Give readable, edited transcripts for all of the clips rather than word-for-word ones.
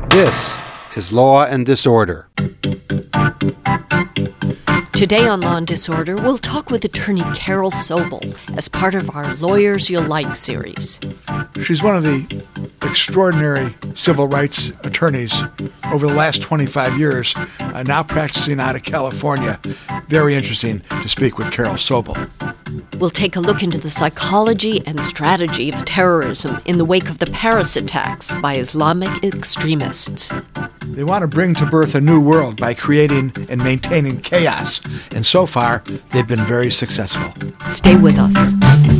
This is Law and Disorder. Today on Law and Disorder, we'll talk with attorney Carol Sobel as part of our Lawyers You'll Like series. She's one of the extraordinary civil rights attorneys over the last 25 years, now practicing out of California. Very interesting to speak with Carol Sobel. We'll take a look into the psychology and strategy of terrorism in the wake of the Paris attacks by Islamic extremists. They want to bring to birth a new world by creating and maintaining chaos, and so far, they've been very successful. Stay with us.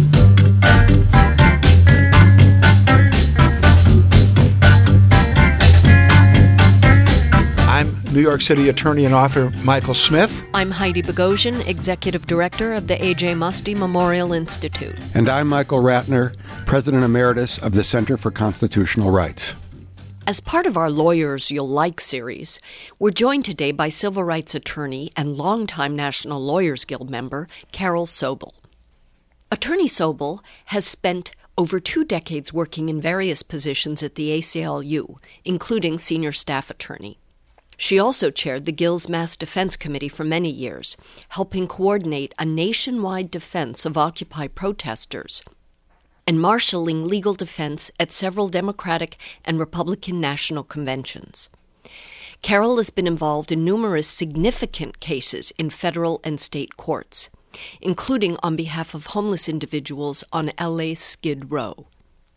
I'm New York City attorney and author Michael Smith. I'm Heidi Bogosian, Executive Director of the A.J. Muste Memorial Institute. And I'm Michael Ratner, President Emeritus of the Center for Constitutional Rights. As part of our Lawyers You'll Like series, we're joined today by civil rights attorney and longtime National Lawyers Guild member Carol Sobel. Attorney Sobel has spent over 2 decades working in various positions at the ACLU, including senior staff attorney. She also chaired the Guild's Mass Defense Committee for many years, helping coordinate a nationwide defense of Occupy protesters and marshaling legal defense at several Democratic and Republican national conventions. Carol has been involved in numerous significant cases in federal and state courts, including on behalf of homeless individuals on LA's Skid Row.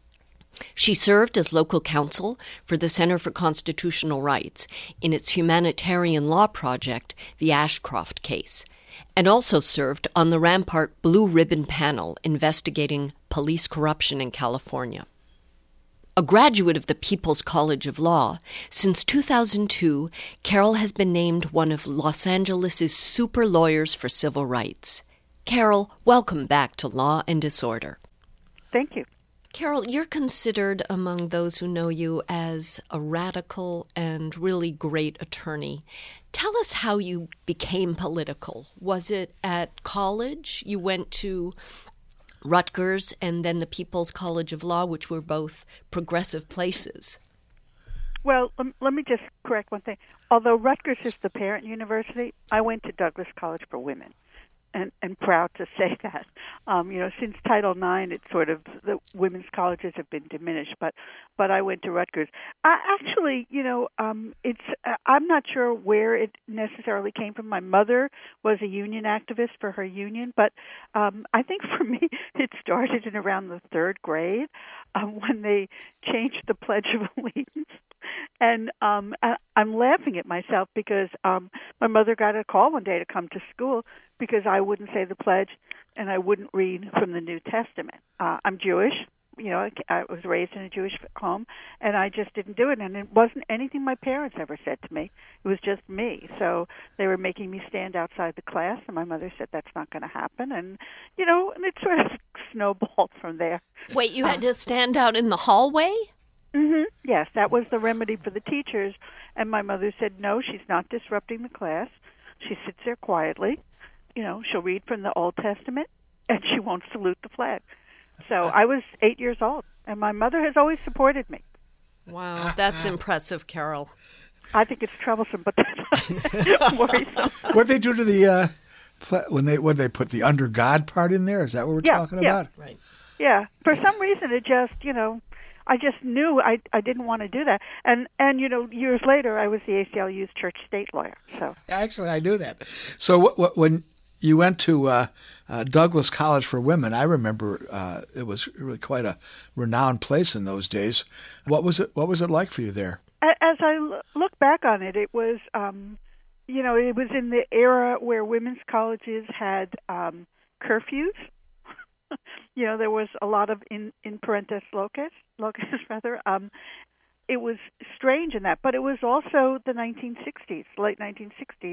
She served as local counsel for the Center for Constitutional Rights in its humanitarian law project, the Ashcroft case, and also served on the Rampart Blue Ribbon panel investigating police corruption in California. A graduate of the People's College of Law, since 2002, Carol has been named one of Los Angeles' super lawyers for civil rights. Carol, welcome back to Law and Disorder. Thank you. Carol, you're considered among those who know you as a radical and really great attorney. Tell us how you became political. Was it at college? You went to Rutgers and then the People's College of Law, which were both progressive places. Well, let me just correct one thing. Although Rutgers is the parent university, I went to Douglas College for Women. And proud to say that. Since Title IX, it's sort of the women's colleges have been diminished. But I went to Rutgers. I'm not sure where it necessarily came from. My mother was a union activist for her union, but I think for me it started in around the 3rd grade when they changed the Pledge of Allegiance. And I'm laughing at myself because my mother got a call one day to come to school because I wouldn't say the pledge and I wouldn't read from the New Testament. I'm Jewish. I was raised in a Jewish home, and I just didn't do it. And it wasn't anything my parents ever said to me. It was just me. So they were making me stand outside the class, and my mother said that's not going to happen. And, and it sort of snowballed from there. Wait, you had to stand out in the hallway? Mm-hmm. Yes, that was the remedy for the teachers. And my mother said, no, she's not disrupting the class. She sits there quietly. She'll read from the Old Testament, and she won't salute the flag. So I was 8 years old, and my mother has always supported me. Wow, that's impressive, Carol. I think it's troublesome, but that's worrisome. What did they do to the when they put the under God part in there? Is that what we're talking about? Right. Yeah. For some reason, it just I just knew I didn't want to do that. And years later, I was the ACLU's church state lawyer. So actually, I knew that. So when you went to Douglas College for Women, I remember it was really quite a renowned place in those days. What was it like for you there? As I look back on it, it was it was in the era where women's colleges had curfews. There was a lot of in parentis locus rather. It was strange in that, but it was also the 1960s, late 1960s.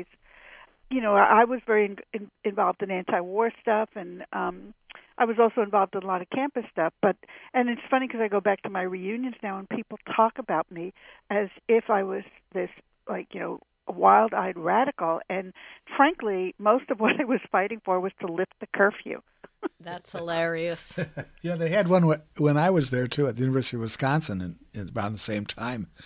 I was very involved in anti-war stuff, and I was also involved in a lot of campus stuff. And it's funny because I go back to my reunions now, and people talk about me as if I was this, a wild-eyed radical. And frankly, most of what I was fighting for was to lift the curfew. That's hilarious. Yeah, they had one when I was there, too, at the University of Wisconsin around the same time.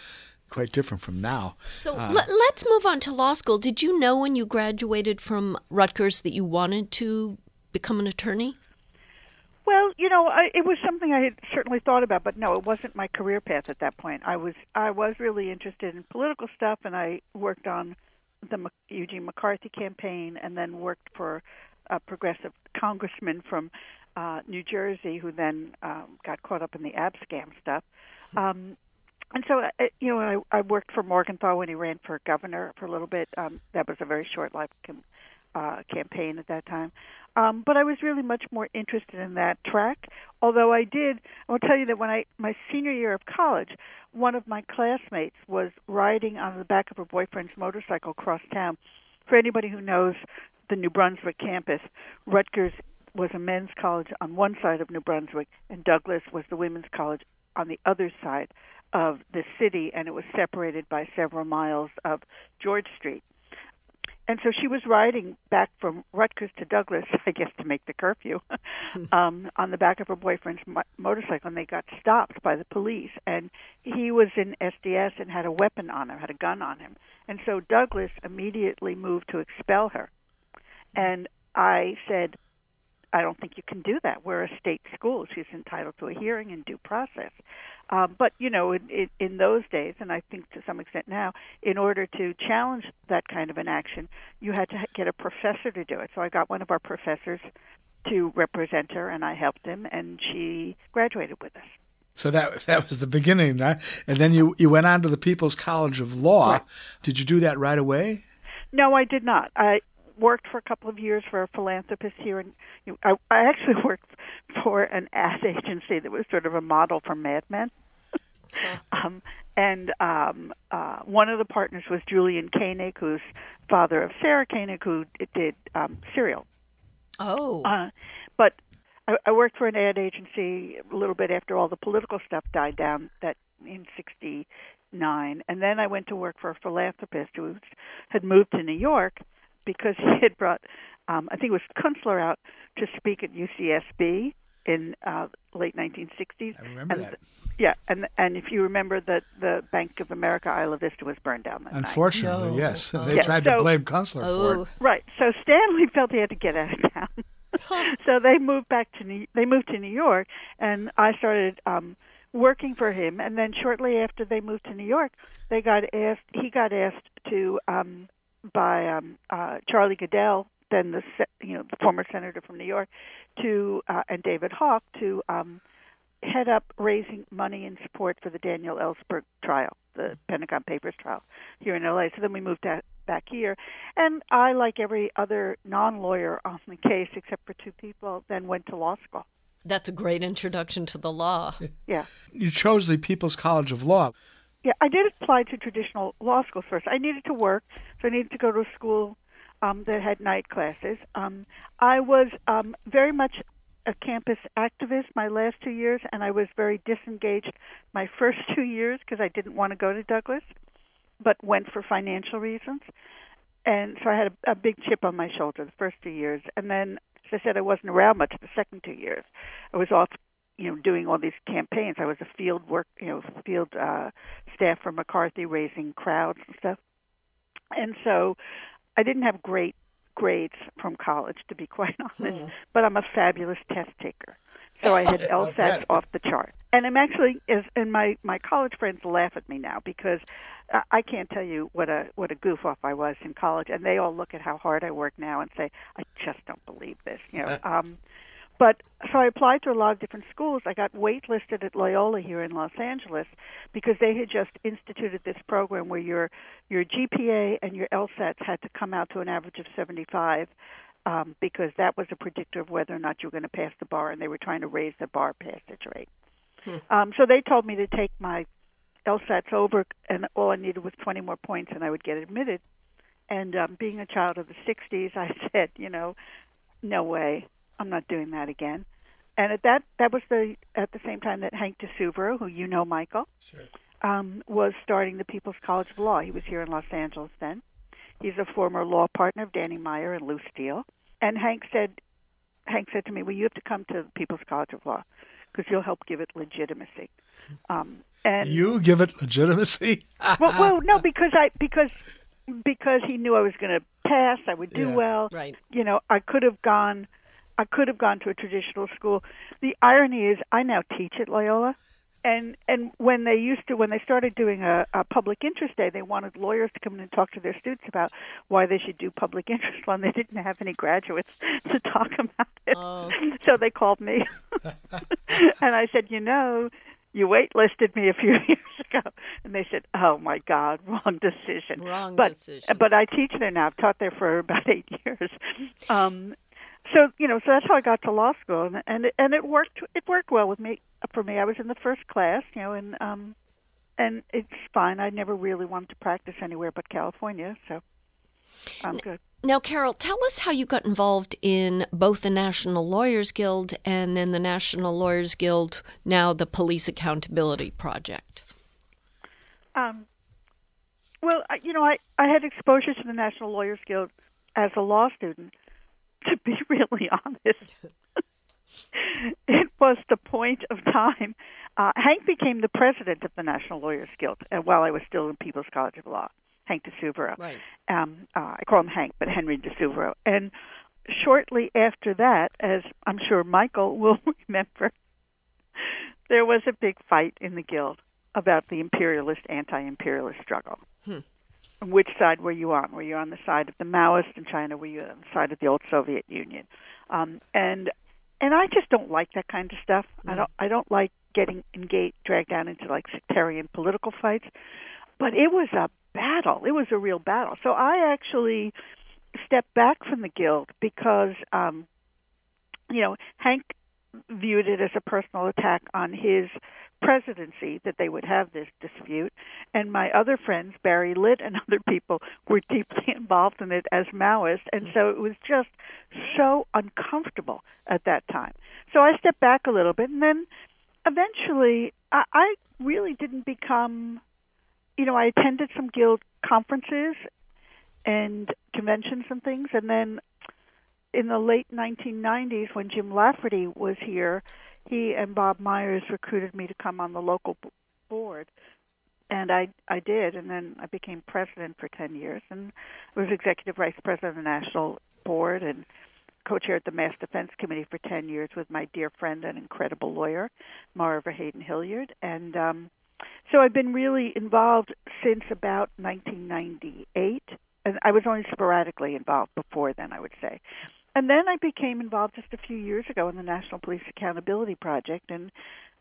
quite different from now. So let's move on to law school. Did you know when you graduated from Rutgers that you wanted to become an attorney? Well, it was something I had certainly thought about, but no, it wasn't my career path at that point. I was really interested in political stuff, and I worked on the Eugene McCarthy campaign, and then worked for a progressive congressman from New Jersey, who then got caught up in the Abscam stuff. And so, I worked for Morgenthau when he ran for governor for a little bit. That was a very short-lived campaign at that time. But I was really much more interested in that track. Although I will tell you that when my senior year of college, one of my classmates was riding on the back of her boyfriend's motorcycle across town. For anybody who knows the New Brunswick campus, Rutgers was a men's college on one side of New Brunswick, and Douglas was the women's college on the other side of the city, and it was separated by several miles of George Street. And so she was riding back from Rutgers to Douglas, I guess to make the curfew, on the back of her boyfriend's motorcycle, and they got stopped by the police. And he was in SDS and had a weapon on him, had a gun on him. And so Douglas immediately moved to expel her. And I said, I don't think you can do that. We're a state school. She's entitled to a hearing and due process. But, in those days, and I think to some extent now, in order to challenge that kind of an action, you had to get a professor to do it. So I got one of our professors to represent her, and I helped him, and she graduated with us. So that was the beginning, huh? And then you went on to the People's College of Law. Right. Did you do that right away? No, I did not. I worked for a couple of years for a philanthropist here, and I actually worked for an ad agency that was sort of a model for Mad Men. One of the partners was Julian Koenig, who's father of Sarah Koenig, who did Serial. Oh. But I worked for an ad agency a little bit after all the political stuff died down that in 1969, and then I went to work for a philanthropist who had moved to New York because he had brought, I think it was Kunstler, out to speak at UCSB in late 1960s. I remember that. Yeah, and if you remember that the Bank of America Isla Vista was burned down that night. Unfortunately, yes. Oh. They tried to blame Kunstler for it. Right. So Stanley felt he had to get out of town. So they moved to New York, and I started working for him. And then shortly after they moved to New York, he got asked to by Charlie Goodell, then the former senator from New York, and David Hawk to head up raising money in support for the Daniel Ellsberg trial, the Pentagon Papers trial here in L.A. So then we moved back here, and I, like every other non-lawyer on the case, except for two people, then went to law school. That's a great introduction to the law. Yeah. You chose the People's College of Law. Yeah, I did apply to traditional law schools first. I needed to work, so I needed to go to a school that had night classes. I was very much a campus activist my last 2 years, and I was very disengaged my first 2 years because I didn't want to go to Douglas, but went for financial reasons. And so I had a big chip on my shoulder the first 2 years. And then, as I said, I wasn't around much the second 2 years. I was off, doing all these campaigns. I was a field staff for McCarthy, raising crowds and stuff. And so I didn't have great grades from college, to be quite honest, but I'm a fabulous test taker. So I had LSATs off the chart. And I'm actually, and my college friends laugh at me now because I can't tell you what a goof off I was in college, and they all look at how hard I work now and say, I just don't believe this. But so I applied to a lot of different schools. I got waitlisted at Loyola here in Los Angeles because they had just instituted this program where your GPA and your LSATs had to come out to an average of 75 because that was a predictor of whether or not you were going to pass the bar, and they were trying to raise the bar passage rate. So they told me to take my LSATs over, and all I needed was 20 more points, and I would get admitted. And being a child of the 60s, I said, no way. I'm not doing that again. And at that was at the same time that Hank DeSuvero, who you know, Michael, sure, was starting the People's College of Law. He was here in Los Angeles then. He's a former law partner of Danny Meyer and Lou Steele. And Hank said to me, well, you have to come to the People's College of Law because you'll help give it legitimacy. And you give it legitimacy? well, no, because he knew I was going to pass, I would do well. Right. You know, I could have gone to a traditional school. The irony is, I now teach at Loyola, and when they started doing a public interest day, they wanted lawyers to come in and talk to their students about why they should do public interest law, and they didn't have any graduates to talk about it. Oh. So they called me, and I said, you waitlisted me a few years ago. And they said, oh, my God, wrong decision. Decision. But I teach there now. I've taught there for about 8 years. So that's how I got to law school. And it worked well for me. I was in the first class, and it's fine. I never really wanted to practice anywhere but California, so I'm good. Now, Carol, tell us how you got involved in both the National Lawyers Guild and then the National Lawyers Guild, now the Police Accountability Project. Well, I had exposure to the National Lawyers Guild as a law student. To be really honest, it was the point of time. Hank became the president of the National Lawyers Guild while I was still in People's College of Law. Hank DeSuvero. Right. I call him Hank, but Henry DeSuvero. And shortly after that, as I'm sure Michael will remember, there was a big fight in the Guild about the imperialist, anti-imperialist struggle. Which side were you on? Were you on the side of the Maoists in China? Were you on the side of the old Soviet Union? And I just don't like that kind of stuff. I don't like getting dragged down into like sectarian political fights. But it was a battle. It was a real battle. So I actually stepped back from the Guild because, Hank viewed it as a personal attack on his presidency that they would have this dispute. And my other friends, Barry Litt and other people, were deeply involved in it as Maoists. And so it was just so uncomfortable at that time. So I stepped back a little bit. And then eventually I really didn't become... I attended some Guild conferences and conventions and things, and then in the late 1990s, when Jim Lafferty was here, he and Bob Myers recruited me to come on the local board, and I did, and then I became president for 10 years, and was executive vice president of the National Board and co-chaired the Mass Defense Committee for 10 years with my dear friend and incredible lawyer, Mara Verheyden Hilliard, and so I've been really involved since about 1998, and I was only sporadically involved before then, I would say. And then I became involved just a few years ago in the National Police Accountability Project, and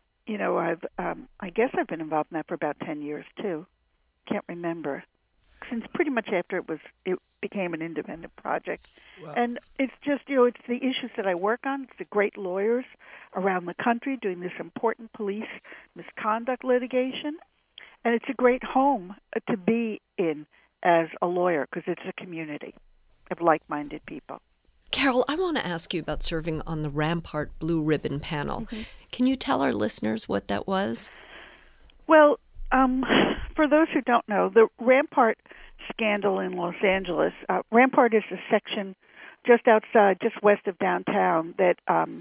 I guess I've been involved in that for about 10 years too. Can't remember, since pretty much after it became an independent project. Wow. And it's just it's the issues that I work on. It's the great lawyers around the country doing this important police misconduct litigation. And it's a great home to be in as a lawyer because it's a community of like-minded people. Carol, I want to ask you about serving on the Rampart Blue Ribbon panel. Mm-hmm. Can you tell our listeners what that was? Well, for those who don't know, the Rampart scandal in Los Angeles, Rampart is a section just west of downtown that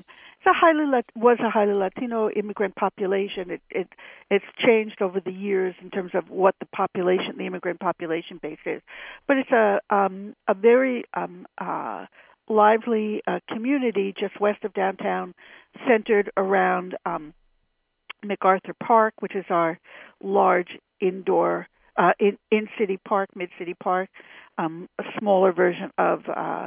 was a highly Latino immigrant population. It's changed over the years in terms of what the immigrant population base is, but it's a very lively community just west of downtown, centered around MacArthur Park, which is our large indoor in-city park, mid-city park, a smaller version of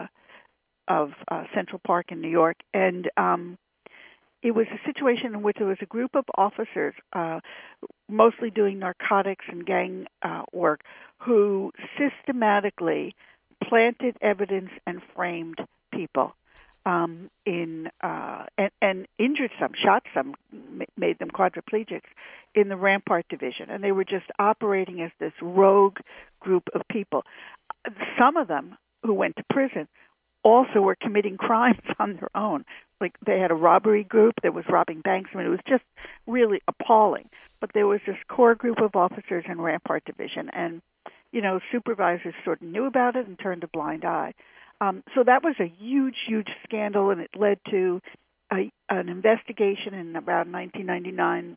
Central Park in New York, and it was a situation in which there was a group of officers, mostly doing narcotics and gang work, who systematically planted evidence and framed people and injured some, shot some, made them quadriplegics in the Rampart Division. And they were just operating as this rogue group of people. Some of them who went to prison also were committing crimes on their own. Like they had a robbery group that was robbing banks. I mean, it was just really appalling. But there was this core group of officers in Rampart Division, and supervisors sort of knew about it and turned a blind eye. So that was a huge, huge scandal, and it led to an investigation in about 1999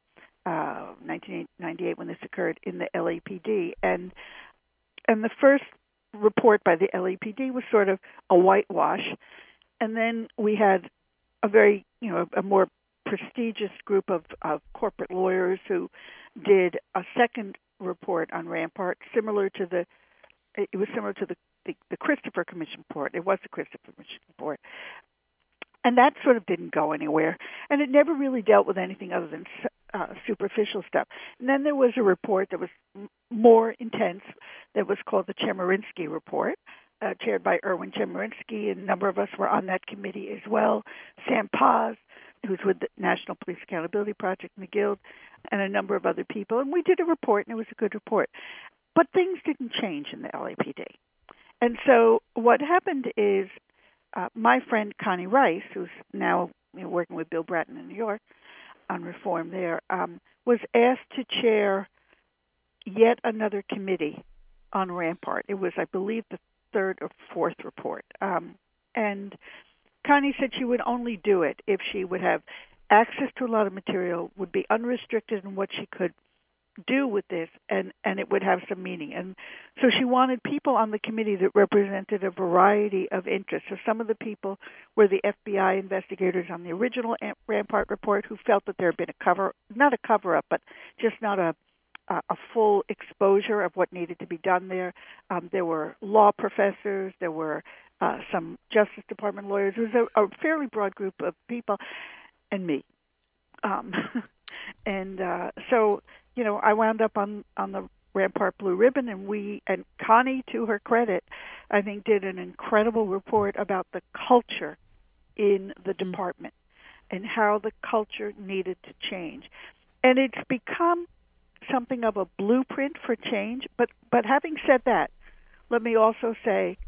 1998 when this occurred in the LAPD, and the first report by the LAPD was sort of a whitewash, and then we had a more prestigious group of corporate lawyers who did a second report on Rampart, similar to the Christopher Commission report. It was the Christopher Commission report. And that sort of didn't go anywhere. And it never really dealt with anything other than superficial stuff. And then there was a report that was more intense that was called the Chemerinsky Report, chaired by Erwin Chemerinsky, and a number of us were on that committee as well. Sam Paz, who's with the National Police Accountability Project, McGill, and a number of other people. And we did a report, and it was a good report. But things didn't change in the LAPD. And so what happened is my friend Connie Rice, who's now working with Bill Bratton in New York on reform there, was asked to chair yet another committee on Rampart. It was, I believe, the third or fourth report. And Connie said she would only do it if she would have access to a lot of material, would be unrestricted in what she could do with this, and it would have some meaning. And so she wanted people on the committee that represented a variety of interests. So some of the people were the FBI investigators on the original Rampart report who felt that there had been not a cover-up, but just not a full exposure of what needed to be done there. There were law professors, there were some Justice Department lawyers. It was a fairly broad group of people, and me. So I wound up on the Rampart Blue Ribbon, and Connie, to her credit, I think did an incredible report about the culture in the department and how the culture needed to change. And it's become something of a blueprint for change. But having said that, let me also say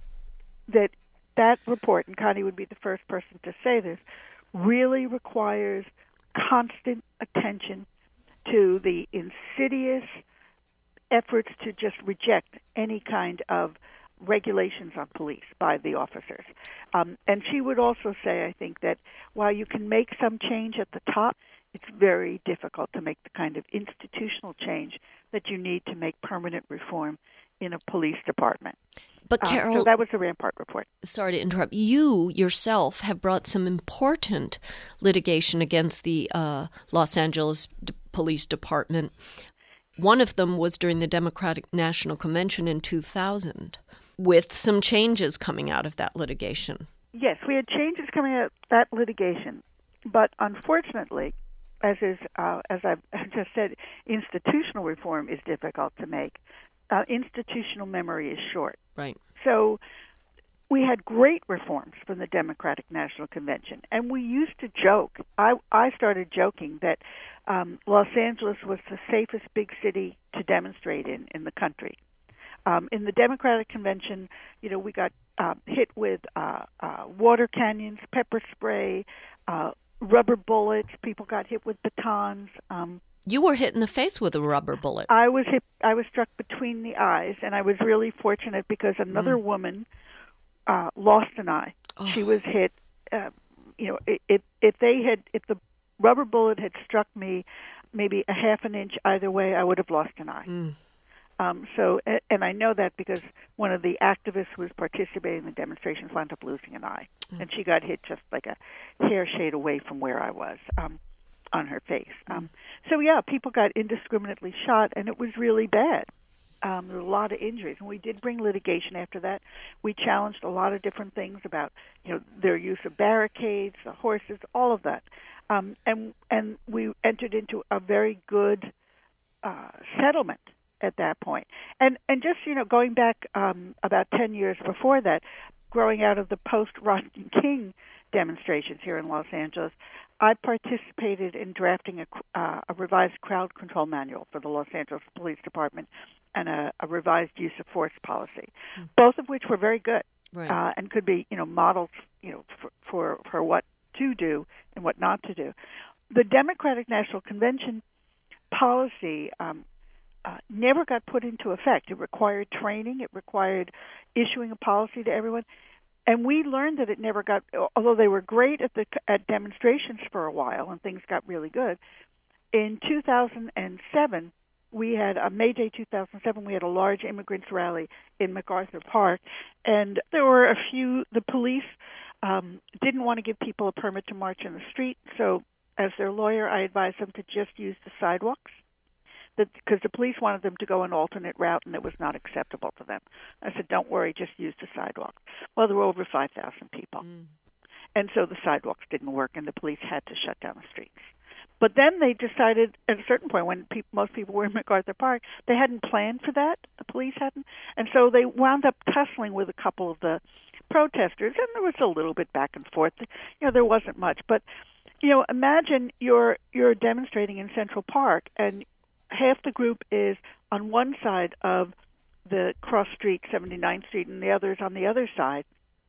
that report, and Connie would be the first person to say this, really requires constant attention to the insidious efforts to just reject any kind of regulations on police by the officers. And she would also say, I think, that while you can make some change at the top, it's very difficult to make the kind of institutional change that you need to make permanent reform in a police department. But Carol, so that was the Rampart report. Sorry to interrupt. You yourself have brought some important litigation against the Los Angeles Police Department. One of them was during the Democratic National Convention in 2000, with some changes coming out of that litigation. Yes, we had changes coming out of that litigation, but unfortunately, as I've just said, institutional reform is difficult to make. Institutional memory is short. Right. So we had great reforms from the Democratic National Convention, and we used to joke. I started joking that Los Angeles was the safest big city to demonstrate in the country. In the Democratic Convention, we got hit with water cannons, pepper spray, rubber bullets. People got hit with batons. You were hit in the face with a rubber bullet. I was hit. I was struck between the eyes, and I was really fortunate because another woman lost an eye. Oh. She was hit. If the rubber bullet had struck me, maybe a half an inch either way, I would have lost an eye. And I know that because one of the activists who was participating in the demonstrations wound up losing an eye, and she got hit just like a hair shade away from where I was. On her face. So people got indiscriminately shot, and it was really bad. There were a lot of injuries, and we did bring litigation after that. We challenged a lot of different things about, their use of barricades, the horses, all of that. And we entered into a very good settlement at that point. And just, going back about 10 years before that, growing out of the post-Rodney King demonstrations here in Los Angeles, I participated in drafting a revised crowd control manual for the Los Angeles Police Department and a revised use of force policy, both of which were very good, right. And could be, models, for what to do and what not to do. The Democratic National Convention policy never got put into effect. It required training. It required issuing a policy to everyone. And we learned that it never got, although they were great at demonstrations for a while and things got really good, in 2007, we had May Day 2007. We had a large immigrants rally in MacArthur Park, and there were the police didn't want to give people a permit to march in the street. So, as their lawyer, I advised them to just use the sidewalks, because the police wanted them to go an alternate route, and it was not acceptable to them. I said, "Don't worry, just use the sidewalk." Well, there were over 5,000 people, and so the sidewalks didn't work, and the police had to shut down the streets. But then they decided at a certain point, when most people were in MacArthur Park, they hadn't planned for that. The police hadn't. And so they wound up tussling with a couple of the protesters, and there was a little bit back and forth. There wasn't much. But, imagine you're demonstrating in Central Park, and half the group is on one side of the cross street, 79th Street, and the other is on the other side.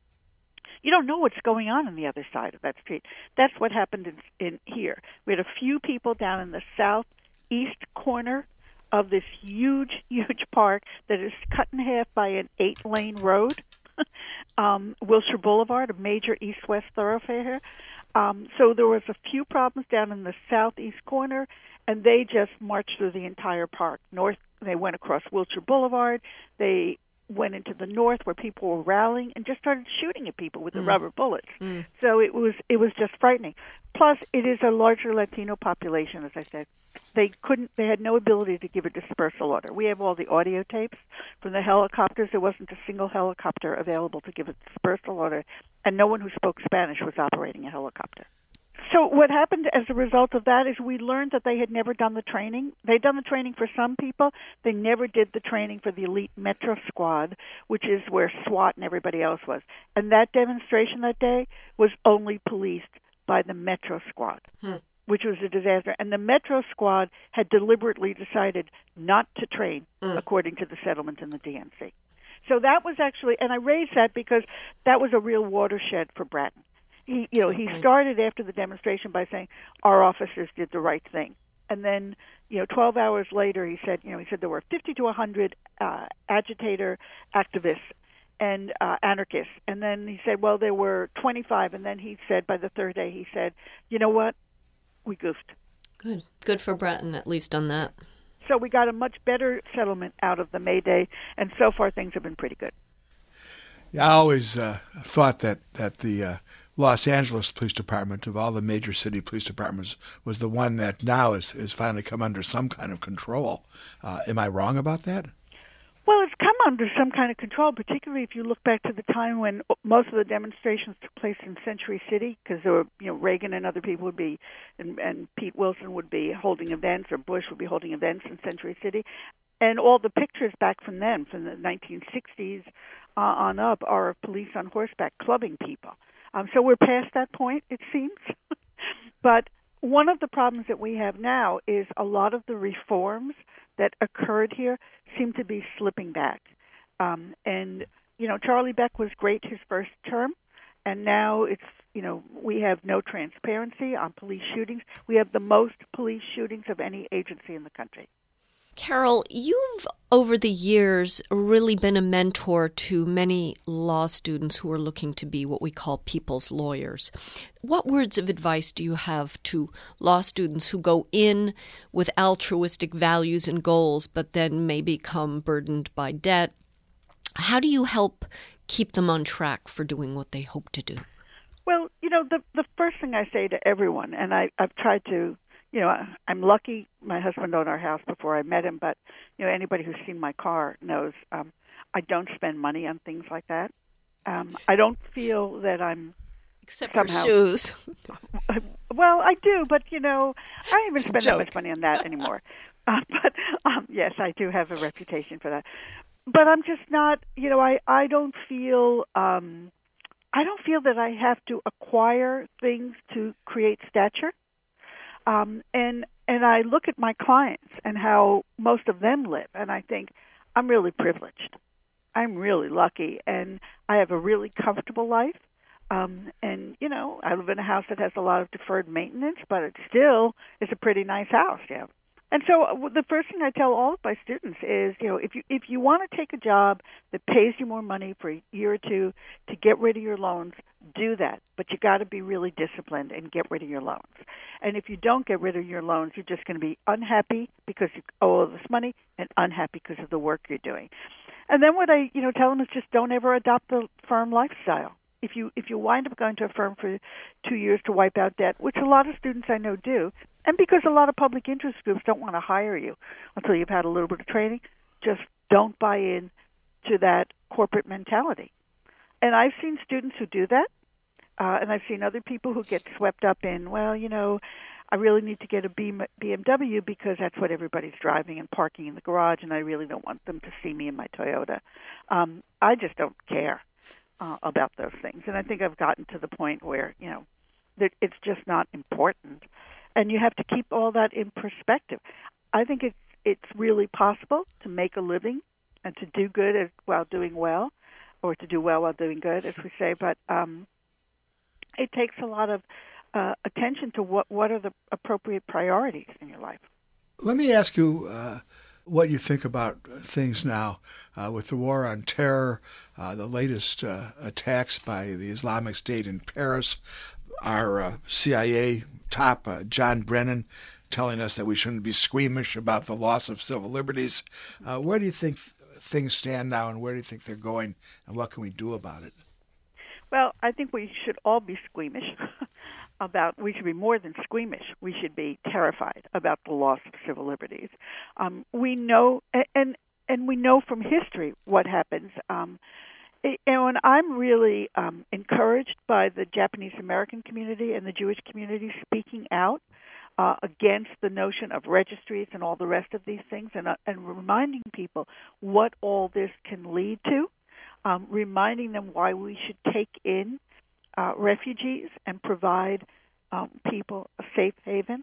You don't know what's going on the other side of that street. That's what happened in here. We had a few people down in the southeast corner of this huge, huge park that is cut in half by an 8-lane road, Wilshire Boulevard, a major east-west thoroughfare here. So there was a few problems down in the southeast corner, and they just marched through the entire park. North, they went across Wilshire Boulevard. They went into the north where people were rallying and just started shooting at people with the rubber bullets. So it was just frightening. Plus, it is a larger Latino population, as I said. They had no ability to give a dispersal order. We have all the audio tapes from the helicopters. There wasn't a single helicopter available to give a dispersal order, and no one who spoke Spanish was operating a helicopter. So what happened as a result of that is we learned that they had never done the training. They'd done the training for some people. They never did the training for the elite Metro Squad, which is where SWAT and everybody else was. And that demonstration that day was only policed by the Metro Squad, which was a disaster. And the Metro Squad had deliberately decided not to train according to the settlement in the DNC. So that was actually, and I raised that because that was a real watershed for Bratton. He started after the demonstration by saying our officers did the right thing, and then 12 hours later he said there were 50 to 100 agitator activists and anarchists, and then he said, well, there were 25, and then he said by the third day he said, you know what, we goofed. Good for Bratton, at least on that. So we got a much better settlement out of the May Day, and so far things have been pretty good. Yeah, I always thought that the Los Angeles Police Department, of all the major city police departments, was the one that now is finally come under some kind of control. Am I wrong about that? Well, it's come under some kind of control, particularly if you look back to the time when most of the demonstrations took place in Century City, because there were, Reagan and other people would be, and Pete Wilson would be holding events, or Bush would be holding events in Century City. And all the pictures back from then, from the 1960s on up, are of police on horseback clubbing people. So we're past that point, it seems. But one of the problems that we have now is a lot of the reforms that occurred here seem to be slipping back. And Charlie Beck was great his first term, and now it's, we have no transparency on police shootings. We have the most police shootings of any agency in the country. Carol, you've, over the years, really been a mentor to many law students who are looking to be what we call people's lawyers. What words of advice do you have to law students who go in with altruistic values and goals, but then may become burdened by debt? How do you help keep them on track for doing what they hope to do? Well, the first thing I say to everyone, and I've tried to, I'm lucky my husband owned our house before I met him, but, anybody who's seen my car knows I don't spend money on things like that. I don't feel that I'm Except somehow, for shoes. Well, I do, but, I don't even spend that much money on that anymore. But, yes, I do have a reputation for that. But I'm just not, I don't feel that I have to acquire things to create stature. And I look at my clients and how most of them live, and I think I'm really privileged. I'm really lucky, and I have a really comfortable life. And, I live in a house that has a lot of deferred maintenance, but it still is a pretty nice house, yeah. And so the first thing I tell all of my students is, if you want to take a job that pays you more money for a year or two to get rid of your loans, do that. But you got to be really disciplined and get rid of your loans. And if you don't get rid of your loans, you're just going to be unhappy because you owe all this money and unhappy because of the work you're doing. And then what I tell them is just don't ever adopt the firm lifestyle. If you wind up going to a firm for 2 years to wipe out debt, which a lot of students I know do, and because a lot of public interest groups don't want to hire you until you've had a little bit of training, just don't buy in to that corporate mentality. And I've seen students who do that, and I've seen other people who get swept up in, I really need to get a BMW because that's what everybody's driving and parking in the garage, and I really don't want them to see me in my Toyota. I just don't care about those things. And I think I've gotten to the point where, that it's just not important. And you have to keep all that in perspective. I think it's really possible to make a living and to do good while doing well, or to do well while doing good, as we say. But it takes a lot of attention to what are the appropriate priorities in your life. Let me ask you what you think about things now with the war on terror, the latest attacks by the Islamic State in Paris, our CIA top, John Brennan, telling us that we shouldn't be squeamish about the loss of civil liberties. Where do you think things stand now, and where do you think they're going, and what can we do about it? Well, I think we should all be squeamish we should be more than squeamish. We should be terrified about the loss of civil liberties. We know, and we know from history what happens. And I'm really encouraged by the Japanese American community and the Jewish community speaking out against the notion of registries and all the rest of these things, and reminding people what all this can lead to, reminding them why we should take in refugees and provide people a safe haven.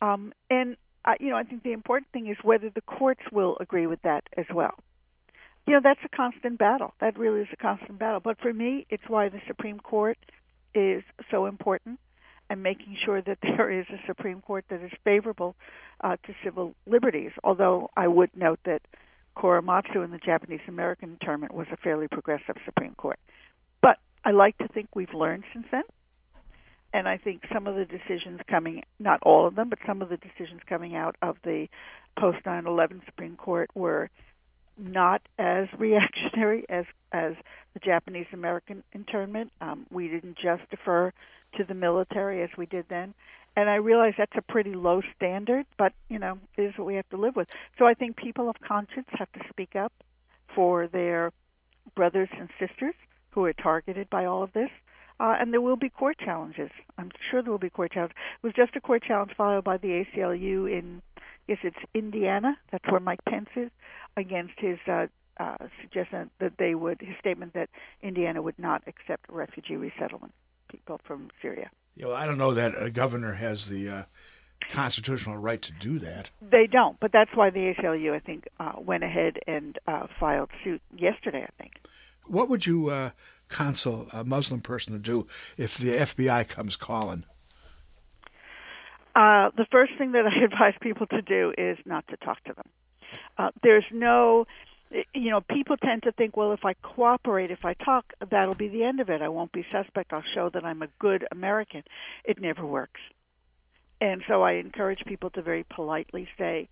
I think the important thing is whether the courts will agree with that as well. That's a constant battle. That really is a constant battle. But for me, it's why the Supreme Court is so important, and making sure that there is a Supreme Court that is favorable to civil liberties, although I would note that Korematsu in the Japanese American internment was a fairly progressive Supreme Court. But I like to think we've learned since then, and I think some of the decisions not all of them, but some of the decisions coming out of the post-9/11 Supreme Court were not as reactionary as the Japanese American internment. We didn't just defer to the military as we did then. And I realize that's a pretty low standard, but, it is what we have to live with. So I think people of conscience have to speak up for their brothers and sisters who are targeted by all of this. And there will be court challenges. I'm sure there will be court challenges. It was just a court challenge filed by the ACLU in, it's Indiana. That's where Mike Pence is, against his suggestion that his statement that Indiana would not accept refugee resettlement people from Syria. I don't know that a governor has the constitutional right to do that. They don't, but that's why the ACLU, I think, went ahead and filed suit yesterday, I think. What would you counsel a Muslim person to do if the FBI comes calling? The first thing that I advise people to do is not to talk to them. There's no, people tend to think, well, if I cooperate, if I talk, that'll be the end of it. I won't be suspect. I'll show that I'm a good American. It never works. And so I encourage people to very politely say,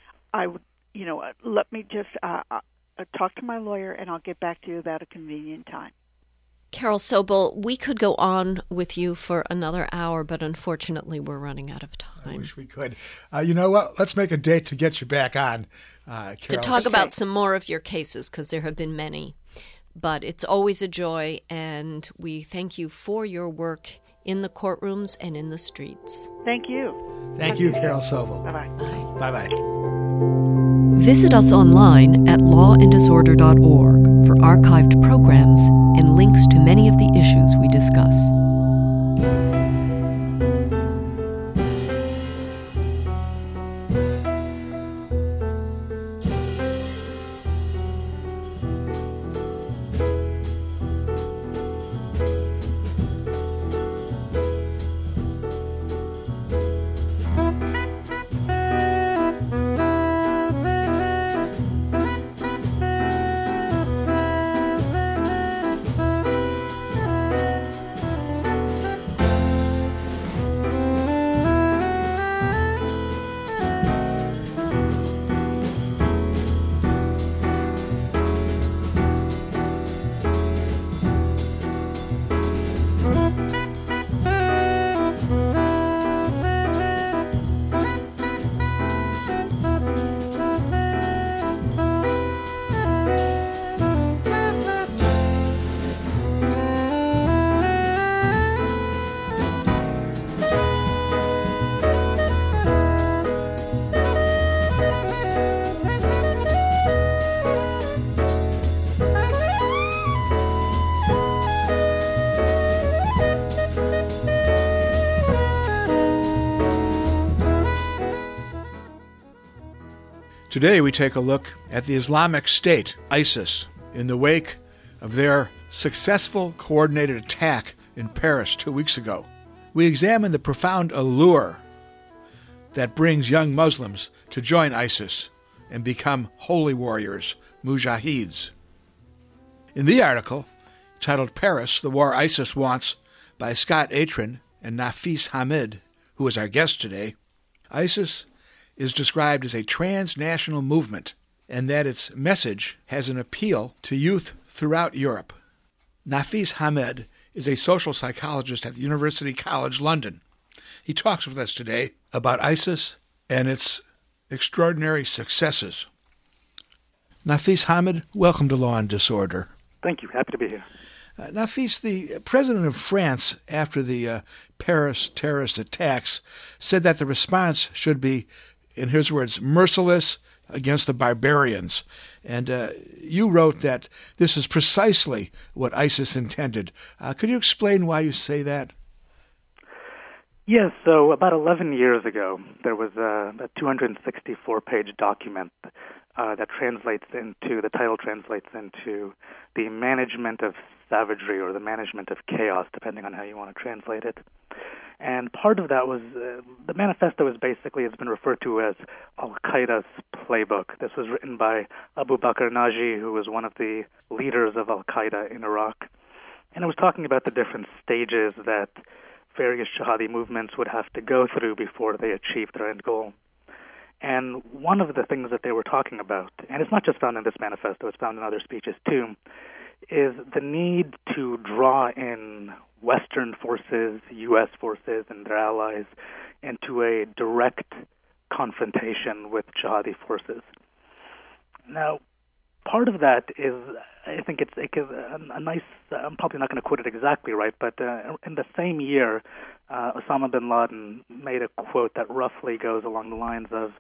let me just talk to my lawyer, and I'll get back to you about a convenient time. Carol Sobel, we could go on with you for another hour, but unfortunately we're running out of time. I wish we could. You know what? Let's make a date to get you back on, Carol. To talk about some more of your cases, because there have been many. But it's always a joy, and we thank you for your work in the courtrooms and in the streets. Thank you. Thank you, Carol Sobel. Bye-bye. Bye. Bye-bye. Visit us online at lawanddisorder.org for archived programs and links to many of the issues we discuss. Today we take a look at the Islamic State, ISIS, in the wake of their successful coordinated attack in Paris 2 weeks ago. We examine the profound allure that brings young Muslims to join ISIS and become holy warriors, mujahids. In the article, titled Paris, the War ISIS Wants, by Scott Atran and Nafis Hamid, who is our guest today, ISIS is described as a transnational movement and that its message has an appeal to youth throughout Europe. Nafis Hamid is a social psychologist at the University College London. He talks with us today about ISIS and its extraordinary successes. Nafis Hamid, welcome to Law and Disorder. Thank you. Happy to be here. Nafis, the president of France, after the Paris terrorist attacks, said that the response should be, in his words, merciless against the barbarians. And you wrote that this is precisely what ISIS intended. Could you explain why you say that? Yes, so about 11 years ago, there was a 264-page document that translates into, the title translates into the management of savagery or the management of chaos, depending on how you want to translate it. And part of that was, the manifesto is basically, it's been referred to as Al-Qaeda's playbook. This was written by Abu Bakr Naji, who was one of the leaders of Al-Qaeda in Iraq. And it was talking about the different stages that various jihadi movements would have to go through before they achieved their end goal. And one of the things that they were talking about, and it's not just found in this manifesto, it's found in other speeches too, is the need to draw in Western forces, U.S. forces, and their allies into a direct confrontation with jihadi forces. Now, part of that is, I think it's a nice, I'm probably not going to quote it exactly right, but in the same year, Osama bin Laden made a quote that roughly goes along the lines of,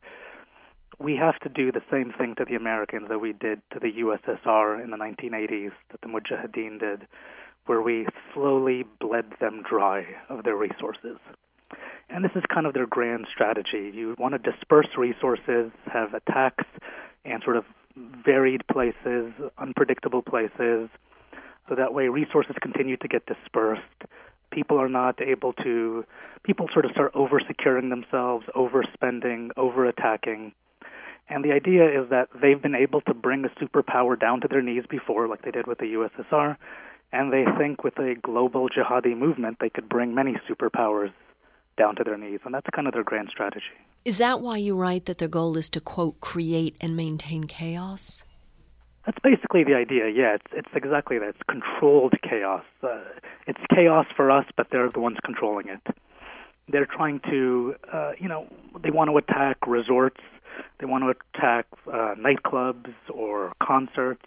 we have to do the same thing to the Americans that we did to the USSR in the 1980s, that the Mujahideen did, where we slowly bled them dry of their resources. And this is kind of their grand strategy. You want to disperse resources, have attacks in sort of varied places, unpredictable places, so that way resources continue to get dispersed. People are not able to, people sort of start over-securing themselves, overspending, over-attacking. And the idea is that they've been able to bring a superpower down to their knees before, like they did with the USSR, and they think with a global jihadi movement they could bring many superpowers down to their knees, and that's kind of their grand strategy. Is that why you write that their goal is to, quote, create and maintain chaos? That's basically the idea, yeah. It's exactly that. It's controlled chaos. It's chaos for us, but they're the ones controlling it. They're trying to, they want to attack resorts. They want to attack nightclubs or concerts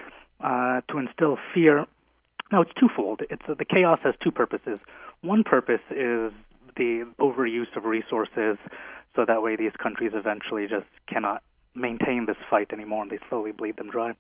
to instill fear. Now, it's twofold. The chaos has two purposes. One purpose is the overuse of resources, so that way these countries eventually just cannot maintain this fight anymore and they slowly bleed them dry.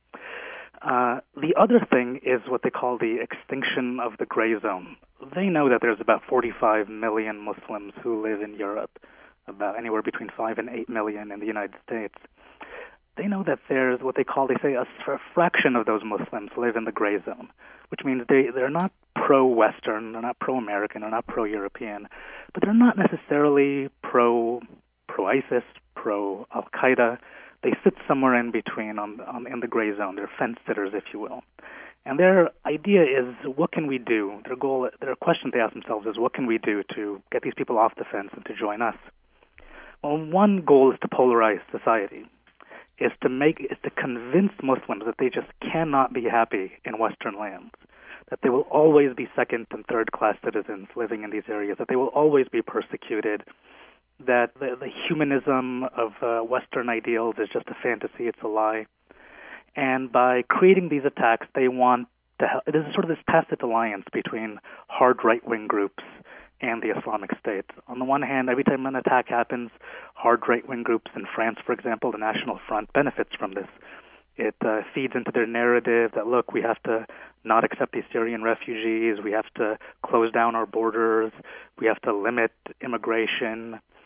The other thing is what they call the extinction of the gray zone. They know that there's about 45 million Muslims who live in Europe, about anywhere between 5 and 8 million in the United States. They know that there's what they say a fraction of those Muslims live in the gray zone, which means they're not pro-Western, they're not pro-American, they're not pro-European, but they're not necessarily pro-ISIS, pro-Al-Qaeda. They sit somewhere in between in the gray zone. They're fence-sitters, if you will. And their idea is, what can we do? Their question they ask themselves is, what can we do to get these people off the fence and to join us? Well, one goal is to polarize society, is to convince Muslims that they just cannot be happy in Western lands, that they will always be second and third-class citizens living in these areas, that they will always be persecuted, that the humanism of Western ideals is just a fantasy, it's a lie. And by creating these attacks, they want to there's sort of this tacit alliance between hard right-wing groups and the Islamic State. On the one hand, every time an attack happens, hard right-wing groups in France, for example, the National Front benefits from this. It feeds into their narrative that, look, we have to not accept these Syrian refugees, we have to close down our borders, we have to limit immigration,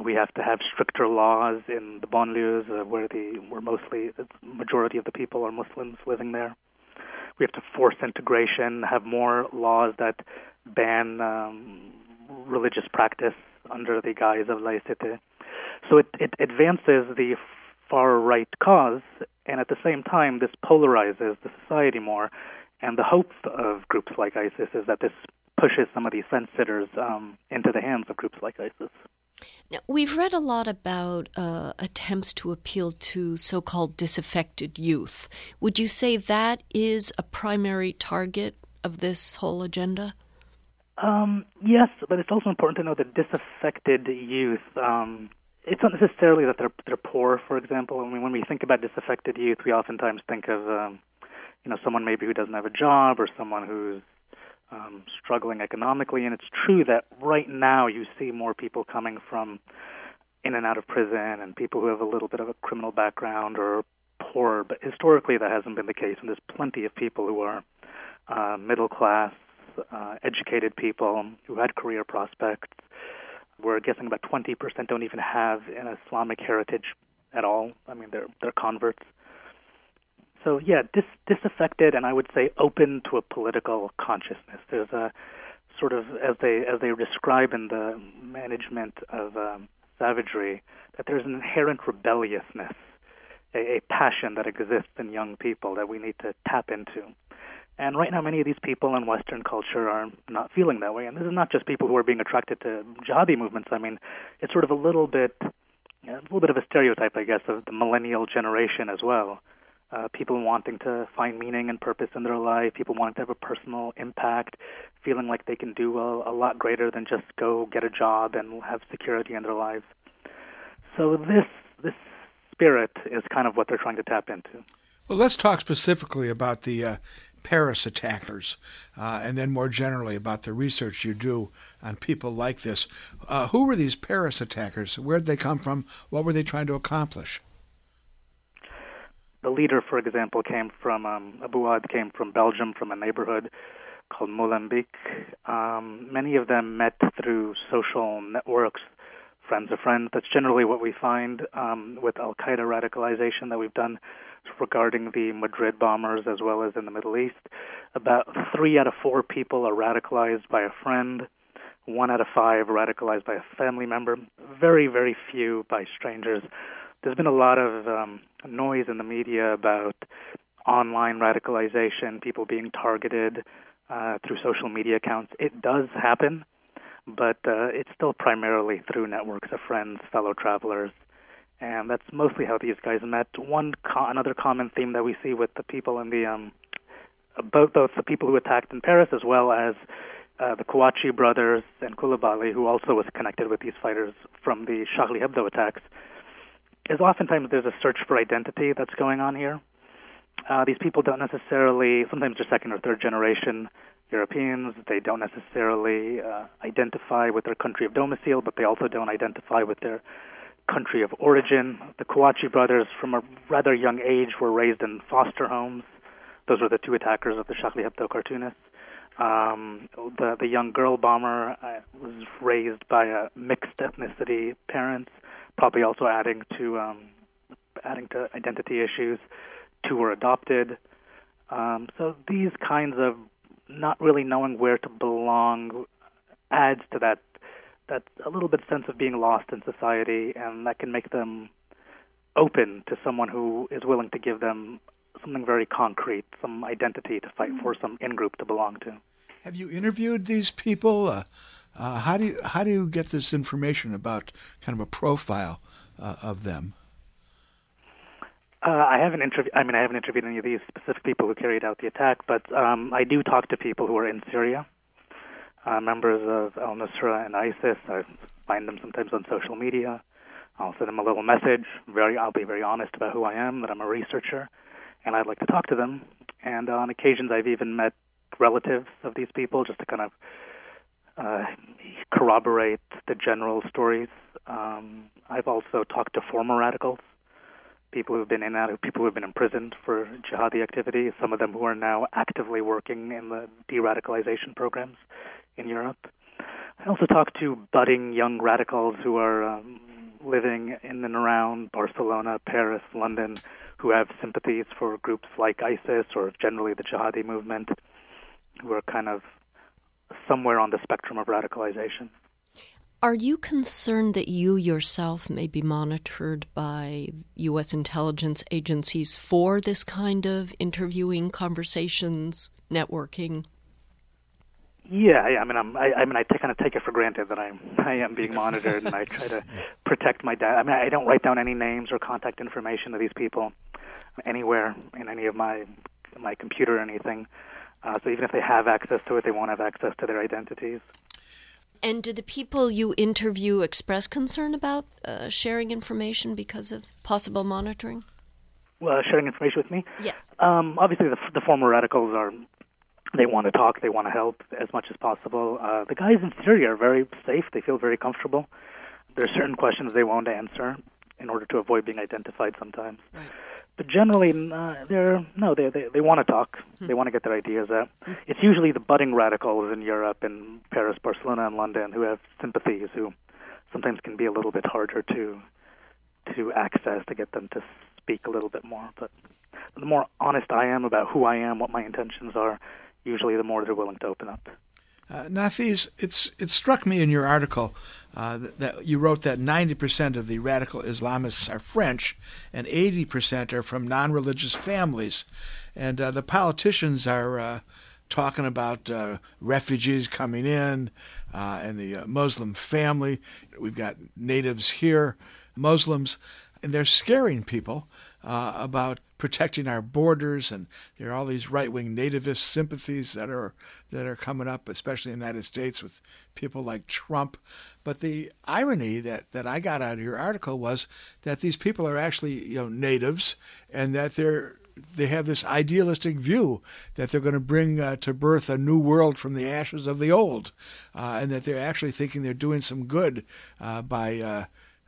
We have to have stricter laws in the banlieues where mostly the majority of the people are Muslims living there. We have to force integration, have more laws that ban religious practice under the guise of laïcité. So it advances the far-right cause, and at the same time, this polarizes the society more. And the hope of groups like ISIS is that this pushes some of these fence-sitters into the hands of groups like ISIS. Now, we've read a lot about attempts to appeal to so-called disaffected youth. Would you say that is a primary target of this whole agenda? Yes, but it's also important to know that disaffected youth, it's not necessarily that they're poor, for example. I mean, when we think about disaffected youth, we oftentimes think of someone maybe who doesn't have a job or someone who's struggling economically. And it's true that right now you see more people coming from in and out of prison and people who have a little bit of a criminal background or poor. But historically that hasn't been the case. And there's plenty of people who are middle class, educated people who had career prospects. We're guessing about 20% don't even have an Islamic heritage at all. I mean, they're converts. So yeah, disaffected, and I would say open to a political consciousness. There's a sort of, as they describe in the management of savagery, that there's an inherent rebelliousness, a passion that exists in young people that we need to tap into. And right now, many of these people in Western culture are not feeling that way. And this is not just people who are being attracted to jihadi movements. I mean, it's sort of a little bit of a stereotype, I guess, of the millennial generation as well. People wanting to find meaning and purpose in their life, people wanting to have a personal impact, feeling like they can do a lot greater than just go get a job and have security in their lives. So this spirit is kind of what they're trying to tap into. Well, let's talk specifically about the Paris attackers, and then more generally about the research you do on people like this. Who were these Paris attackers? Where did they come from? What were they trying to accomplish? The leader, for example, Abu Ad came from Belgium, from a neighborhood called Molenbeek. Many of them met through social networks, friends of friends. That's generally what we find with al-Qaeda radicalization that we've done regarding the Madrid bombers as well as in the Middle East. About 3 out of 4 people are radicalized by a friend. 1 out of 5 radicalized by a family member. Very, very few by strangers. There's been a lot of noise in the media about online radicalization, people being targeted through social media accounts. It does happen, but it's still primarily through networks of friends, fellow travelers, and that's mostly how these guys met. Another common theme that we see with the people in the both the people who attacked in Paris as well as the Kouachi brothers and Koulibaly, who also was connected with these fighters from the Charlie Hebdo attacks, is oftentimes there's a search for identity that's going on here. These people don't necessarily, sometimes they're second or third generation Europeans. They don't necessarily identify with their country of domicile, but they also don't identify with their country of origin. The Kouachi brothers, from a rather young age, were raised in foster homes. Those were the 2 attackers of the Charlie Hebdo cartoonists. The young girl bomber was raised by a mixed ethnicity parents, probably also adding to identity issues. 2 were adopted. So these kinds of not really knowing where to belong adds to that a little bit sense of being lost in society, and that can make them open to someone who is willing to give them something very concrete, some identity to fight for, some in-group to belong to. Have you interviewed these people? How do you get this information about kind of a profile of them? I haven't interviewed any of these specific people who carried out the attack, but I do talk to people who are in Syria, members of al-Nusra and ISIS. I find them sometimes on social media. I'll send them a little message. I'll be very honest about who I am, that I'm a researcher, and I'd like to talk to them. And on occasions, I've even met relatives of these people just to kind of corroborate the general stories. I've also talked to former radicals, people who've been people who've been imprisoned for jihadi activity, some of them who are now actively working in the de-radicalization programs in Europe. I also talk to budding young radicals who are living in and around Barcelona, Paris, London, who have sympathies for groups like ISIS or generally the jihadi movement, who are kind of somewhere on the spectrum of radicalization. Are you concerned that you yourself may be monitored by U.S. intelligence agencies for this kind of interviewing, conversations, networking? Yeah, I mean, I kind of take it for granted that I am being monitored, and I try to protect my data. I mean, I don't write down any names or contact information of these people anywhere in any of my computer or anything. So even if they have access to it, they won't have access to their identities. And do the people you interview express concern about sharing information because of possible monitoring? Sharing information with me? Yes. Obviously, the former radicals they want to talk, they want to help as much as possible. The guys in Syria are very safe. They feel very comfortable. There are certain questions they won't answer in order to avoid being identified sometimes. Right. But generally, they want to talk. They want to get their ideas out. It's usually the budding radicals in Europe, in Paris, Barcelona, and London who have sympathies, who sometimes can be a little bit harder to access, to get them to speak a little bit more. But the more honest I am about who I am, what my intentions are, usually the more they're willing to open up. Nafeez, it struck me in your article that you wrote that 90% of the radical Islamists are French and 80% are from non-religious families. And the politicians are talking about refugees coming in and the Muslim family. We've got natives here, Muslims, and they're scaring people about protecting our borders, and there are all these right-wing nativist sympathies that are coming up, especially in the United States with people like Trump. But the irony that I got out of your article was that these people are actually natives, and that they have this idealistic view that they're going to bring to birth a new world from the ashes of the old, and that they're actually thinking they're doing some good by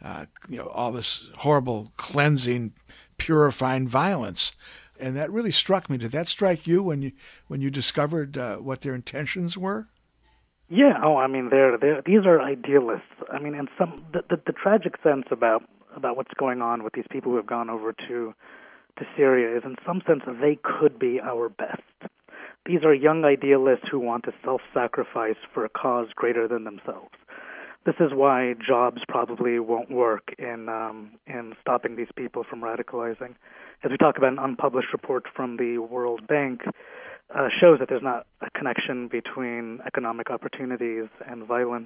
all this horrible cleansing, purifying violence. And that really struck me. Did that strike you when you discovered what their intentions were? Yeah. Oh, I mean, these are idealists. I mean, and the tragic sense about what's going on with these people who have gone over to Syria is, in some sense, they could be our best. These are young idealists who want to self-sacrifice for a cause greater than themselves. This is why jobs probably won't work in stopping these people from radicalizing. As we talk about, an unpublished report from the World Bank shows that there's not a connection between economic opportunities and violence.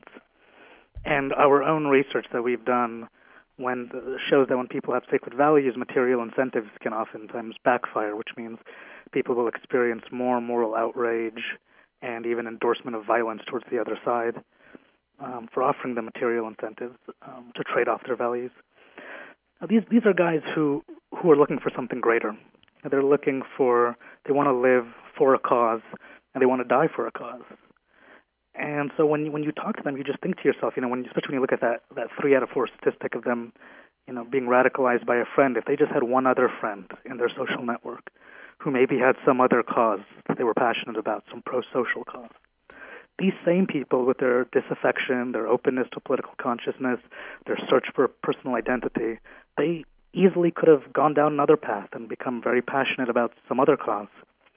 And our own research that we've done shows that when people have sacred values, material incentives can oftentimes backfire, which means people will experience more moral outrage and even endorsement of violence towards the other side. For offering them material incentives to trade off their values. Now, these are guys who are looking for something greater. They want to live for a cause, and they want to die for a cause. And so when you talk to them, you just think to yourself, especially when you look at that 3 out of 4 statistic of them, being radicalized by a friend, if they just had one other friend in their social network who maybe had some other cause that they were passionate about, some pro-social cause. These same people, with their disaffection, their openness to political consciousness, their search for personal identity, they easily could have gone down another path and become very passionate about some other cause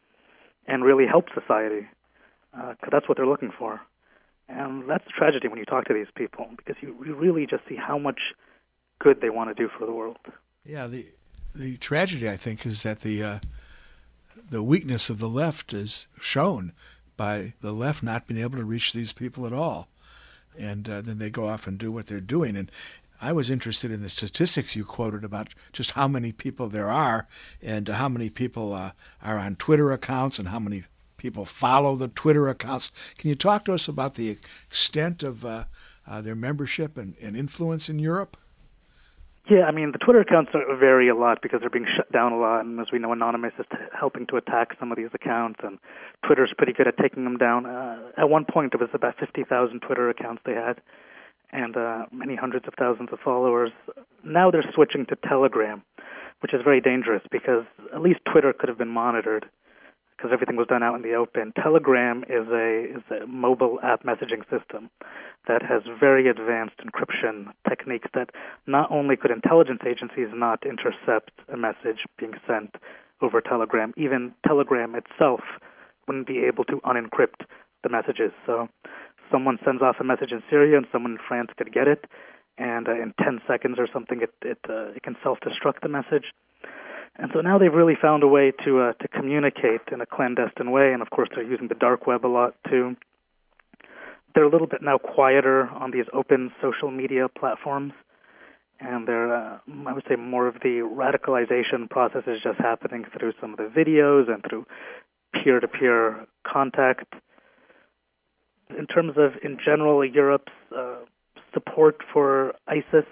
and really help society, because that's what they're looking for. And that's a tragedy when you talk to these people, because you really just see how much good they want to do for the world. Yeah, the tragedy, I think, is that the weakness of the left is shown by the left not being able to reach these people at all. And then they go off and do what they're doing. And I was interested in the statistics you quoted about just how many people there are and how many people are on Twitter accounts and how many people follow the Twitter accounts. Can you talk to us about the extent of their membership and influence in Europe? Yeah, I mean, the Twitter accounts vary a lot because they're being shut down a lot, and as we know, Anonymous is helping to attack some of these accounts, and Twitter's pretty good at taking them down. At one point, it was about 50,000 Twitter accounts they had, and many hundreds of thousands of followers. Now they're switching to Telegram, which is very dangerous because at least Twitter could have been monitored, because everything was done out in the open. Telegram is a mobile app messaging system that has very advanced encryption techniques that not only could intelligence agencies not intercept a message being sent over Telegram, even Telegram itself wouldn't be able to unencrypt the messages. So someone sends off a message in Syria and someone in France could get it, and in 10 seconds or something it can self-destruct the message. And so now they've really found a way to communicate in a clandestine way, and of course they're using the dark web a lot too. They're a little bit now quieter on these open social media platforms, and they're, I would say, more of the radicalization process is just happening through some of the videos and through peer-to-peer contact. In terms of, in general, Europe's support for ISIS,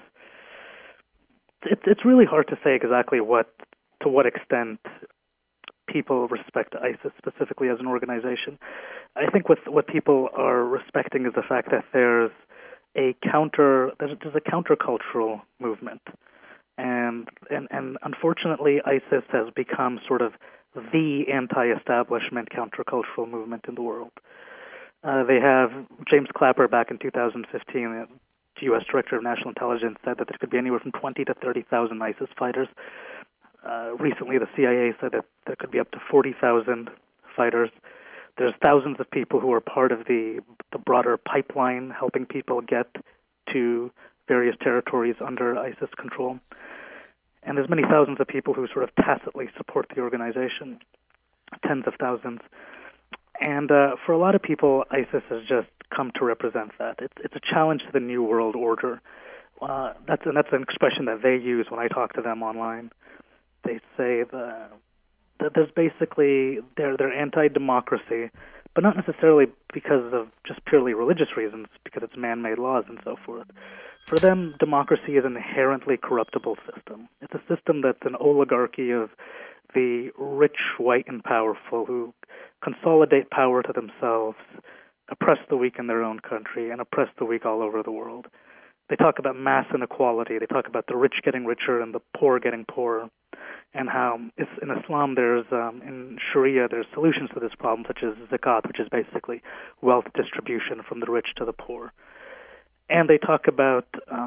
it's really hard to say exactly to what extent people respect ISIS specifically as an organization. I think what people are respecting is the fact that there's a countercultural movement, and unfortunately ISIS has become sort of the anti-establishment countercultural movement in the world. They have James Clapper back in 2015, the U.S. Director of National Intelligence, said that there could be anywhere from 20 to 30,000 ISIS fighters. Recently, the CIA said that there could be up to 40,000 fighters. There's thousands of people who are part of the broader pipeline helping people get to various territories under ISIS control. And there's many thousands of people who sort of tacitly support the organization, tens of thousands. And for a lot of people, ISIS has just come to represent that. It's a challenge to the New World Order. That's an expression that they use when I talk to them online. They say that there's basically they're anti-democracy, but not necessarily because of just purely religious reasons, because it's man-made laws and so forth. For them, democracy is an inherently corruptible system. It's a system that's an oligarchy of the rich, white, and powerful who consolidate power to themselves, oppress the weak in their own country, and oppress the weak all over the world. They talk about mass inequality. They talk about the rich getting richer and the poor getting poorer, and how in Islam in Sharia there's solutions to this problem, such as zakat, which is basically wealth distribution from the rich to the poor. And they talk about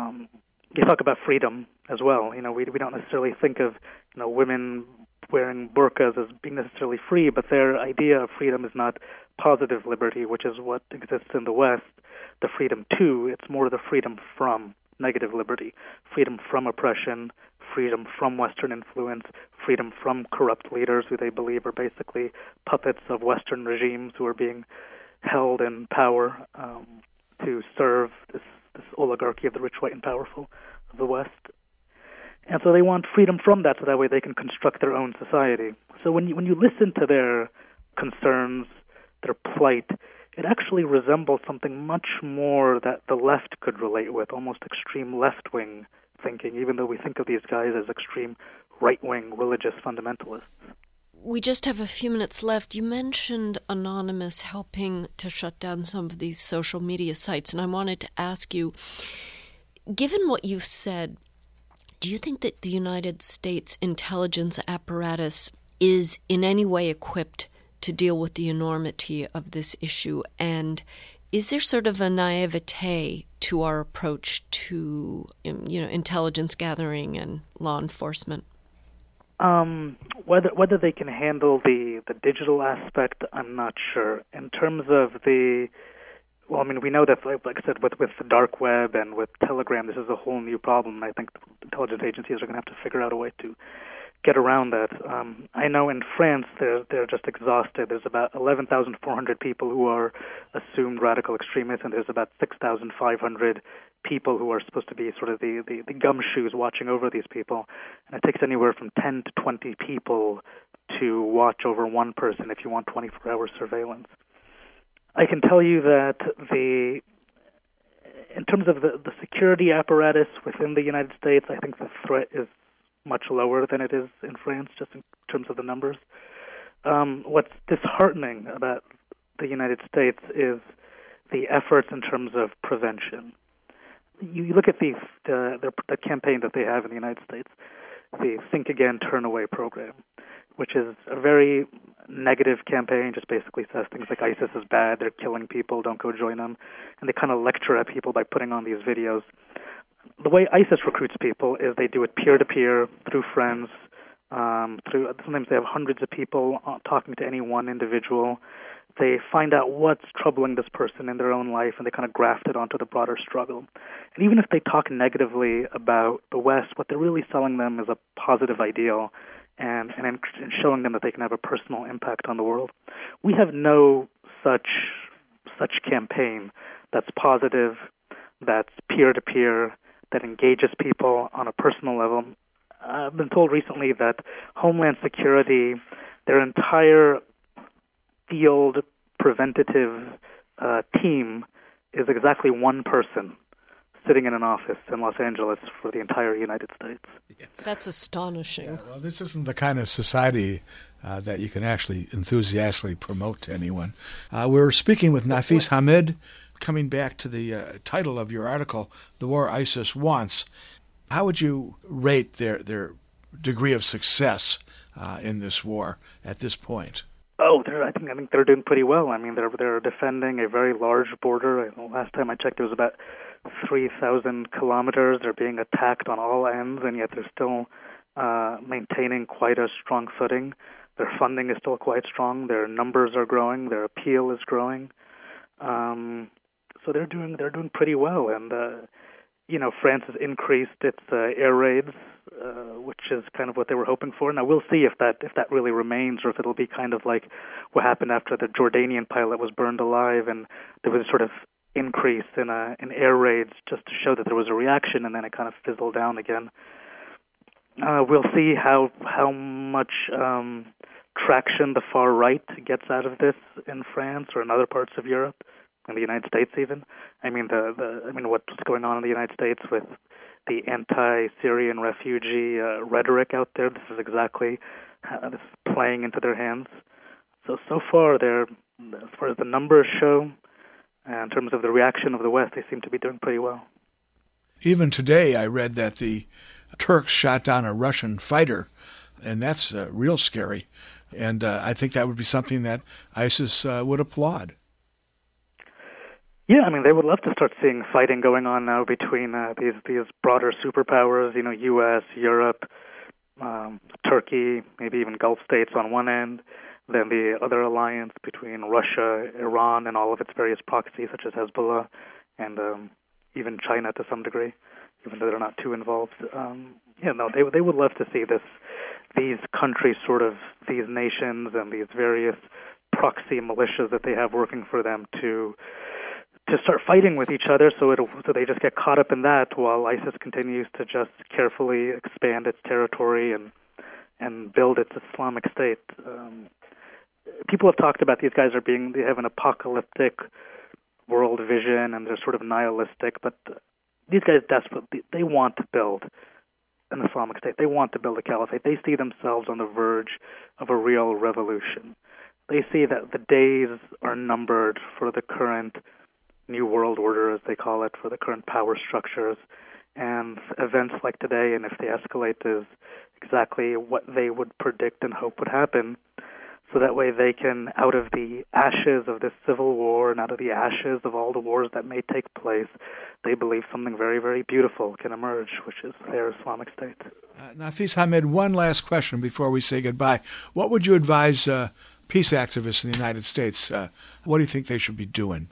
freedom as well. You know, we don't necessarily think of women wearing burqas as being necessarily free, but their idea of freedom is not positive liberty, which is what exists in the West. The freedom to, it's more the freedom from negative liberty, freedom from oppression, freedom from Western influence, freedom from corrupt leaders who they believe are basically puppets of Western regimes who are being held in power to serve this oligarchy of the rich, white, and powerful of the West. And so they want freedom from that, so that way they can construct their own society. So when you listen to their concerns, their plight, it actually resembles something much more that the left could relate with, almost extreme left-wing thinking, even though we think of these guys as extreme right-wing religious fundamentalists. We just have a few minutes left. You mentioned Anonymous helping to shut down some of these social media sites, and I wanted to ask you, given what you've said, do you think that the United States intelligence apparatus is in any way equipped to deal with the enormity of this issue? And is there sort of a naivete to our approach to, intelligence gathering and law enforcement? Whether they can handle the digital aspect, I'm not sure. In terms of we know that, like I said, with the dark web and with Telegram, this is a whole new problem. I think intelligence agencies are going to have to figure out a way to get around that. I know in France they're just exhausted. There's about 11,400 people who are assumed radical extremists, and there's about 6,500 people who are supposed to be sort of the gumshoes watching over these people. And it takes anywhere from 10 to 20 people to watch over one person if you want 24-hour surveillance. I can tell you that in terms of the security apparatus within the United States, I think the threat is much lower than it is in France, just in terms of the numbers. What's disheartening about the United States is the efforts in terms of prevention. You look at the campaign that they have in the United States, the Think Again, Turn Away program, which is a very negative campaign just basically says things like ISIS is bad, they're killing people, don't go join them. And they kind of lecture at people by putting on these videos. The way ISIS recruits people is they do it peer-to-peer, through friends, sometimes they have hundreds of people talking to any one individual. They find out what's troubling this person in their own life, and they kind of graft it onto the broader struggle. And even if they talk negatively about the West, what they're really selling them is a positive ideal and showing them that they can have a personal impact on the world. We have no such campaign that's positive, that's peer-to-peer, that engages people on a personal level. I've been told recently that Homeland Security, their entire field preventative team is exactly one person sitting in an office in Los Angeles for the entire United States. That's astonishing. Yeah, well, this isn't the kind of society that you can actually enthusiastically promote to anyone. We're speaking with Nafis Hamid, coming back to the title of your article, The War ISIS Wants. How would you rate their degree of success in this war at this point? Oh, I think they're doing pretty well. I mean, they're defending a very large border. Last time I checked, it was about 3,000 kilometers. They're being attacked on all ends, and yet they're still maintaining quite a strong footing. Their funding is still quite strong. Their numbers are growing. Their appeal is growing. So they're doing pretty well. And France has increased its air raids, which is kind of what they were hoping for. Now we'll see if that really remains, or if it'll be kind of like what happened after the Jordanian pilot was burned alive, and there was a sort of increase in air raids just to show that there was a reaction, and then it kind of fizzled down again. We'll see how much traction the far right gets out of this in France or in other parts of Europe, in the United States even. I mean, what's going on in the United States with the anti-Syrian refugee rhetoric out there, this is exactly this is playing into their hands. So far, as far as the numbers show, in terms of the reaction of the West, they seem to be doing pretty well. Even today, I read that the Turks shot down a Russian fighter, and that's real scary. And I think that would be something that ISIS would applaud. Yeah, I mean, they would love to start seeing fighting going on now between these broader superpowers, U.S., Europe, Turkey, maybe even Gulf states on one end, then the other alliance between Russia, Iran, and all of its various proxies, such as Hezbollah, and even China to some degree, even though they're not too involved. They would love to see these countries, these nations, and these various proxy militias that they have working for them to start fighting with each other, so they just get caught up in that while ISIS continues to just carefully expand its territory and build its Islamic State. People have talked about these guys they have an apocalyptic world vision, and they're sort of nihilistic, but these guys desperately, they want to build an Islamic State. They want to build a caliphate. They see themselves on the verge of a real revolution. They see that the days are numbered for the current New World Order, as they call it, for the current power structures, and events like today, and if they escalate, is exactly what they would predict and hope would happen. So that way they can, out of the ashes of this civil war and out of the ashes of all the wars that may take place, they believe something very, very beautiful can emerge, which is their Islamic State. Nafis Hamid, one last question before we say goodbye. What would you advise peace activists in the United States? What do you think they should be doing?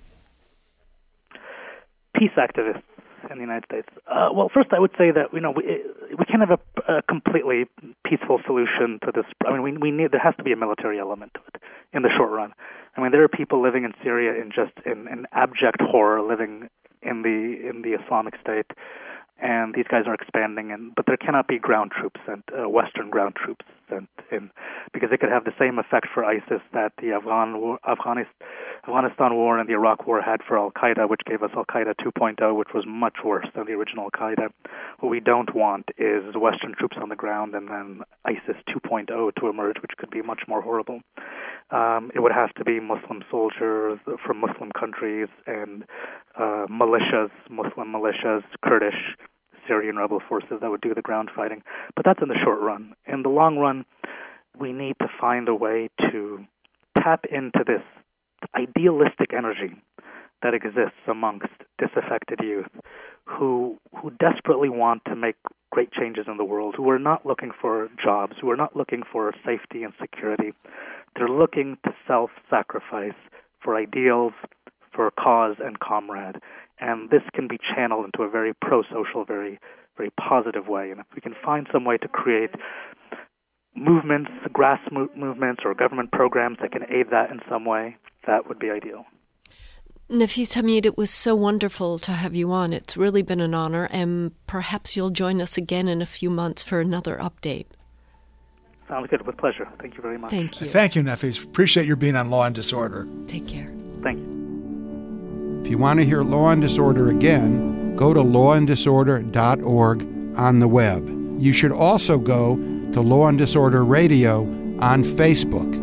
Peace activists in the United States. Well, first I would say that we can't have a completely peaceful solution to this. I mean, we need, there has to be a military element to it in the short run. I mean, there are people living in Syria in abject horror, living in the Islamic State, and these guys are expanding. But there cannot be ground troops sent, Western ground troops sent in, because it could have the same effect for ISIS that the Afghanistan war and the Iraq war had for Al-Qaeda, which gave us Al-Qaeda 2.0, which was much worse than the original Al-Qaeda. What we don't want is Western troops on the ground and then ISIS 2.0 to emerge, which could be much more horrible. It would have to be Muslim soldiers from Muslim countries and militias, Muslim militias, Kurdish, Syrian rebel forces that would do the ground fighting. But that's in the short run. In the long run, we need to find a way to tap into this idealistic energy that exists amongst disaffected youth who desperately want to make great changes in the world, who are not looking for jobs, who are not looking for safety and security. They're looking to self-sacrifice for ideals, for a cause and comrade. And this can be channeled into a very pro-social, very, very positive way. And if we can find some way to create movements, grassroots movements, or government programs that can aid that in some way, that would be ideal. Nafis Hamid, it was so wonderful to have you on. It's really been an honor, and perhaps you'll join us again in a few months for another update. Sounds good. With pleasure. Thank you very much. Thank you. Thank you, Nafis. Appreciate your being on Law and Disorder. Take care. Thank you. If you want to hear Law and Disorder again, go to lawanddisorder.org on the web. You should also go to Law and Disorder Radio on Facebook.